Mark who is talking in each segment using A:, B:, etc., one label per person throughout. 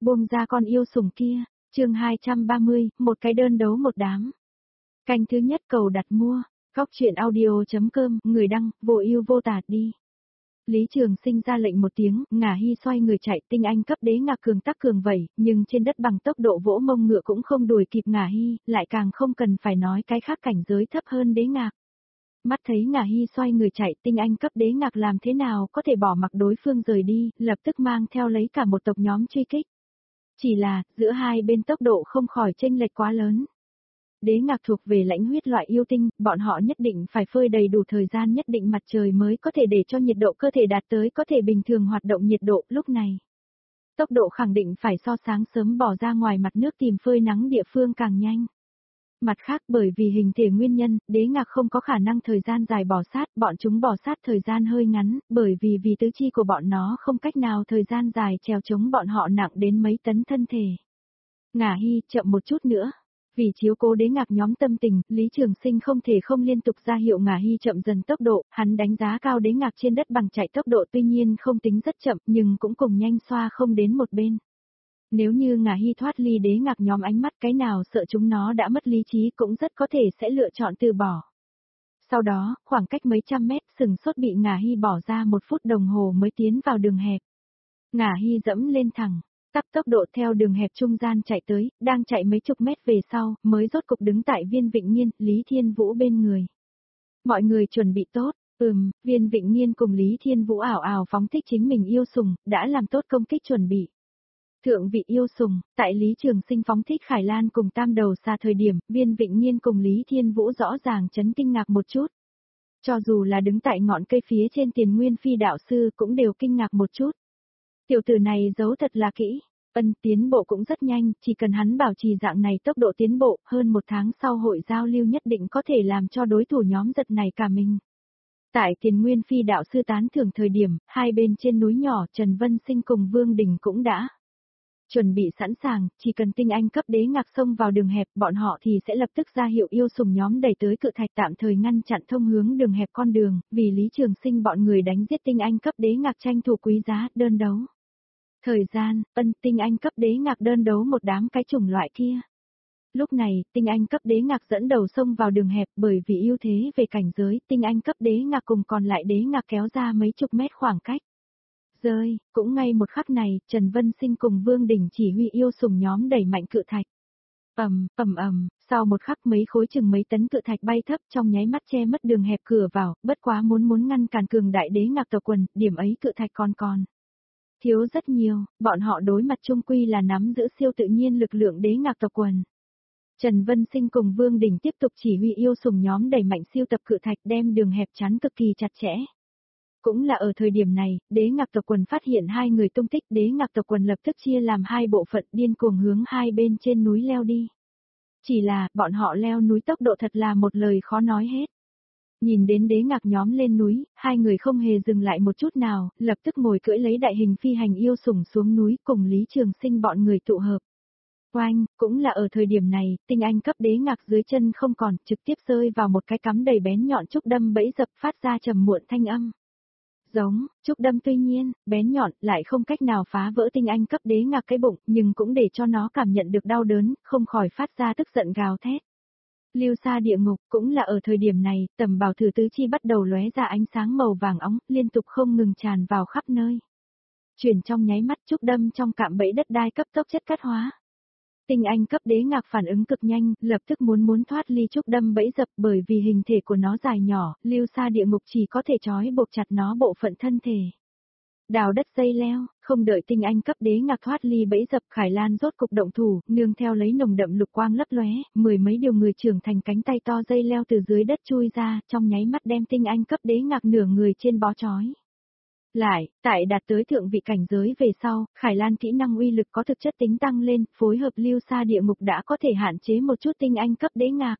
A: Buông ra con yêu sủng kia, chương 230, một cái đơn đấu một đám. Canh thứ nhất cầu đặt mua, góc chuyện audio.com, người đăng, vô ưu vô tà đi. Lý Trường Sinh ra lệnh một tiếng, Ngả Hy xoay người chạy, tinh anh cấp đế ngạc cường tắc cường vẩy, nhưng trên đất bằng tốc độ vỗ mông ngựa cũng không đuổi kịp Ngả Hy, lại càng không cần phải nói cái khác cảnh giới thấp hơn đế ngạc. Mắt thấy Ngả Hy xoay người chạy, tinh anh cấp đế ngạc làm thế nào có thể bỏ mặc đối phương rời đi, lập tức mang theo lấy cả một tộc nhóm truy kích. Chỉ là, giữa hai bên tốc độ không khỏi chênh lệch quá lớn. Đế ngạc thuộc về lãnh huyết loại yêu tinh, bọn họ nhất định phải phơi đầy đủ thời gian nhất định mặt trời mới có thể để cho nhiệt độ cơ thể đạt tới có thể bình thường hoạt động nhiệt độ lúc này. Tốc độ khẳng định phải so sáng sớm bỏ ra ngoài mặt nước tìm phơi nắng địa phương càng nhanh. Mặt khác bởi vì hình thể nguyên nhân, đế ngạc không có khả năng thời gian dài bò sát, bọn chúng bò sát thời gian hơi ngắn, bởi vì tứ chi của bọn nó không cách nào thời gian dài trèo chống bọn họ nặng đến mấy tấn thân thể. Ngả Hy, chậm một chút nữa. Vì chiếu cố đế ngạc nhóm tâm tình, Lý Trường Sinh không thể không liên tục ra hiệu Ngả Hy chậm dần tốc độ, hắn đánh giá cao đế ngạc trên đất bằng chạy tốc độ tuy nhiên không tính rất chậm nhưng cũng cùng nhanh xoa không đến một bên. Nếu như Ngả Hy thoát ly đế ngạc nhóm ánh mắt cái nào sợ chúng nó đã mất lý trí cũng rất có thể sẽ lựa chọn từ bỏ. Sau đó, khoảng cách mấy trăm mét sừng sốt bị Ngả Hy bỏ ra 1 phút đồng hồ mới tiến vào đường hẹp. Ngả Hy dẫm lên thẳng, tắp tốc độ theo đường hẹp trung gian chạy tới, đang chạy mấy chục mét về sau, mới rốt cục đứng tại Viên Vịnh Nghiên, Lý Thiên Vũ bên người. Mọi người chuẩn bị tốt, Viên Vịnh Nghiên cùng Lý Thiên Vũ ảo ảo phóng thích chính mình yêu sủng, đã làm tốt công kích chuẩn bị. Thượng vị yêu sủng, tại Lý Trường Sinh phóng thích Khải Lan cùng tam đầu xa thời điểm, Viên Vịnh Nghiên cùng Lý Thiên Vũ rõ ràng chấn kinh ngạc một chút. Cho dù là đứng tại ngọn cây phía trên Tiền Nguyên Phi đạo sư cũng đều kinh ngạc một chút. Tiểu tử này giấu thật là kỹ, tiến bộ cũng rất nhanh, chỉ cần hắn bảo trì dạng này tốc độ tiến bộ, hơn 1 tháng sau hội giao lưu nhất định có thể làm cho đối thủ nhóm giật này cả mình. Tại Tiền Nguyên Phi đạo sư tán thưởng thời điểm, hai bên trên núi nhỏ Trần Vân Sinh cùng Vương Đình cũng đã chuẩn bị sẵn sàng, chỉ cần tinh anh cấp đế ngạc xông vào đường hẹp, bọn họ thì sẽ lập tức ra hiệu yêu sủng nhóm đẩy tới cự thạch tạm thời ngăn chặn thông hướng đường hẹp con đường, vì Lý Trường Sinh bọn người đánh giết tinh anh cấp đế ngạc tranh thủ quý giá, đơn đấu. Thời gian, tinh anh cấp đế ngạc đơn đấu một đám cái chủng loại kia. Lúc này, tinh anh cấp đế ngạc dẫn đầu xông vào đường hẹp bởi vì ưu thế về cảnh giới, tinh anh cấp đế ngạc cùng còn lại đế ngạc kéo ra mấy chục mét khoảng cách. Cũng ngay một khắc này, Trần Vân Sinh cùng Vương Đình chỉ huy yêu sủng nhóm đẩy mạnh cự thạch. Sau một khắc mấy khối chừng mấy tấn cự thạch bay thấp trong nháy mắt che mất đường hẹp cửa vào, bất quá muốn ngăn cản cường đại đế ngạc tộc quần, điểm ấy cự thạch còn. Thiếu rất nhiều, bọn họ đối mặt chung quy là nắm giữ siêu tự nhiên lực lượng đế ngạc tộc quần. Trần Vân Sinh cùng Vương Đình tiếp tục chỉ huy yêu sủng nhóm đẩy mạnh siêu tập cự thạch đem đường hẹp chắn cực kỳ chặt chẽ. Cũng là ở thời điểm này, đế ngạc tộc quần phát hiện 2 người tung tích, đế ngạc tộc quần lập tức chia làm 2 bộ phận điên cuồng hướng hai bên trên núi leo đi. Chỉ là, bọn họ leo núi tốc độ thật là một lời khó nói hết. Nhìn đến đế ngạc nhóm lên núi, 2 người không hề dừng lại một chút nào, lập tức ngồi cưỡi lấy đại hình phi hành yêu sủng xuống núi cùng Lý Trường Sinh bọn người tụ hợp. Oanh, cũng là ở thời điểm này, tinh anh cấp đế ngạc dưới chân không còn, trực tiếp rơi vào một cái cắm đầy bén nhọn trúc đâm bẫy dập phát ra trầm muộn thanh âm. Giống, trúc đâm tuy nhiên, bén nhọn, lại không cách nào phá vỡ tinh anh cấp đế ngạc cái bụng, nhưng cũng để cho nó cảm nhận được đau đớn, không khỏi phát ra tức giận gào thét. Lưu xa địa ngục, cũng là ở thời điểm này, tầm bảo thử tứ chi bắt đầu lóe ra ánh sáng màu vàng óng, liên tục không ngừng tràn vào khắp nơi. Chuyển trong nháy mắt trúc đâm trong cạm bẫy đất đai cấp tốc chất cát hóa. Tinh anh cấp đế ngạc phản ứng cực nhanh, lập tức muốn thoát ly trúc đâm bẫy dập bởi vì hình thể của nó dài nhỏ, lưu xa địa ngục chỉ có thể trói buộc chặt nó bộ phận thân thể. Đào đất dây leo, không đợi tinh anh cấp đế ngạc thoát ly bẫy dập, Khải Lan rốt cục động thủ, nương theo lấy nồng đậm lục quang lấp lóe, 10 mấy điều người trưởng thành cánh tay to dây leo từ dưới đất chui ra, trong nháy mắt đem tinh anh cấp đế ngạc nửa người trên bó trói. Lại, tại đạt tới thượng vị cảnh giới về sau, Khải Lan kỹ năng uy lực có thực chất tính tăng lên, phối hợp lưu xa địa ngục đã có thể hạn chế một chút tinh anh cấp đế ngạc.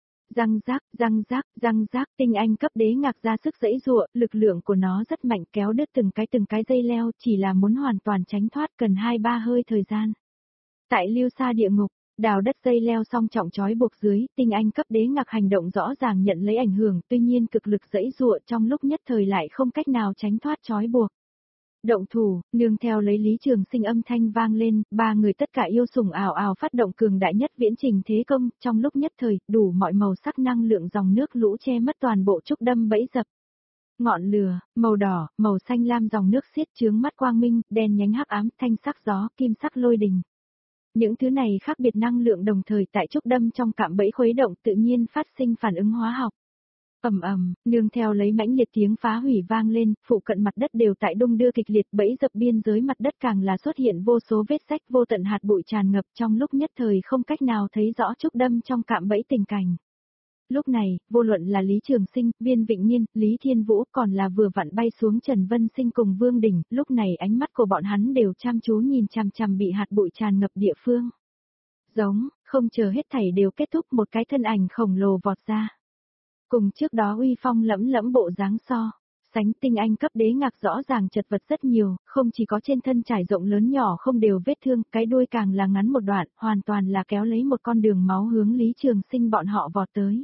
A: Răng rác, tinh anh cấp đế ngạc ra sức giãy giụa, lực lượng của nó rất mạnh kéo đứt từng cái dây leo, chỉ là muốn hoàn toàn tránh thoát cần 2-3 hơi thời gian. Tại lưu xa địa ngục, đào đất dây leo song trọng trói buộc dưới, tinh anh cấp đế ngạc hành động rõ ràng nhận lấy ảnh hưởng, tuy nhiên cực lực giãy giụa trong lúc nhất thời lại không cách nào tránh thoát trói buộc. Động thủ, nương theo lấy Lý Trường Sinh âm thanh vang lên, ba người tất cả yêu sủng ào ào phát động cường đại nhất viễn trình thế công, trong lúc nhất thời, đủ mọi màu sắc năng lượng dòng nước lũ che mất toàn bộ trúc đâm bẫy dập. Ngọn lửa, màu đỏ, màu xanh lam dòng nước xiết chướng mắt quang minh, đen nhánh hắc ám, thanh sắc gió, kim sắc lôi đình. Những thứ này khác biệt năng lượng đồng thời tại trúc đâm trong cạm bẫy khuấy động tự nhiên phát sinh phản ứng hóa học. Ầm ầm, nương theo lấy mãnh liệt tiếng phá hủy vang lên, phụ cận mặt đất đều tại đung đưa kịch liệt, bẫy dập biên giới mặt đất càng là xuất hiện vô số vết rách, vô tận hạt bụi tràn ngập, trong lúc nhất thời không cách nào thấy rõ trúc đâm trong cạm bẫy tình cảnh. Lúc này, vô luận là Lý Trường Sinh, Viên Vịnh Nhiên, Lý Thiên Vũ còn là vừa vặn bay xuống Trần Vân Sinh cùng Vương Đình, lúc này ánh mắt của bọn hắn đều chăm chú nhìn chằm chằm bị hạt bụi tràn ngập địa phương. Giống, không chờ hết thảy đều kết thúc, một cái thân ảnh khổng lồ vọt ra. Cùng trước đó uy phong lẫm lẫm bộ dáng so, sánh tinh anh cấp đế ngạc rõ ràng chật vật rất nhiều, không chỉ có trên thân trải rộng lớn nhỏ không đều vết thương, cái đuôi càng là ngắn một đoạn, hoàn toàn là kéo lấy một con đường máu hướng Lý Trường Sinh bọn họ vọt tới.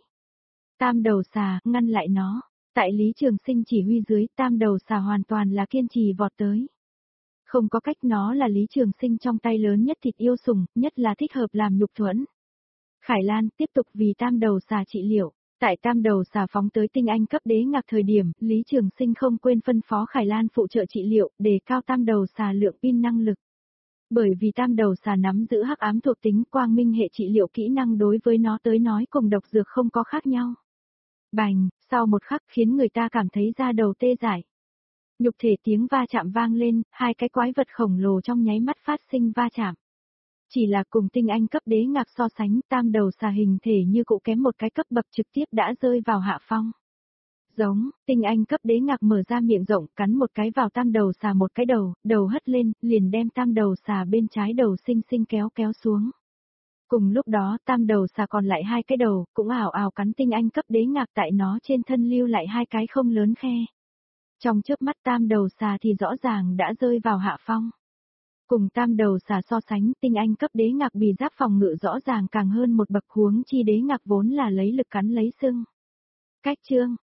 A: Tam đầu xà, ngăn lại nó. Tại Lý Trường Sinh chỉ huy dưới, tam đầu xà hoàn toàn là kiên trì vọt tới. Không có cách, nó là Lý Trường Sinh trong tay lớn nhất thịt yêu sủng, nhất là thích hợp làm nhục thuẫn. Khải Lan tiếp tục vì tam đầu xà trị liệu. Tại tam đầu xà phóng tới tinh anh cấp đế ngạc thời điểm, Lý Trường Sinh không quên phân phó Khải Lan phụ trợ trị liệu, để cao tam đầu xà lượng pin năng lực. Bởi vì tam đầu xà nắm giữ hắc ám thuộc tính, quang minh hệ trị liệu kỹ năng đối với nó tới nói cùng độc dược không có khác nhau. Bành, sau một khắc khiến người ta cảm thấy da đầu tê dại. Nhục thể tiếng va chạm vang lên, hai cái quái vật khổng lồ trong nháy mắt phát sinh va chạm. Chỉ là cùng tinh anh cấp đế ngạc so sánh, tam đầu xà hình thể như cụ kém một cái cấp bậc, trực tiếp đã rơi vào hạ phong. Giống, tinh anh cấp đế ngạc mở ra miệng rộng, cắn một cái vào tam đầu xà một cái đầu hất lên, liền đem tam đầu xà bên trái đầu xinh xinh kéo xuống. Cùng lúc đó, tam đầu xà còn lại hai cái đầu, cũng ảo ảo cắn tinh anh cấp đế ngạc, tại nó trên thân lưu lại hai cái không lớn khe. Trong chớp mắt tam đầu xà thì rõ ràng đã rơi vào hạ phong. Cùng tam đầu xà so sánh, tinh anh cấp đế ngạc bì giáp phòng ngự rõ ràng càng hơn một bậc, huống chi đế ngạc vốn là lấy lực cắn lấy xương. Cách chương,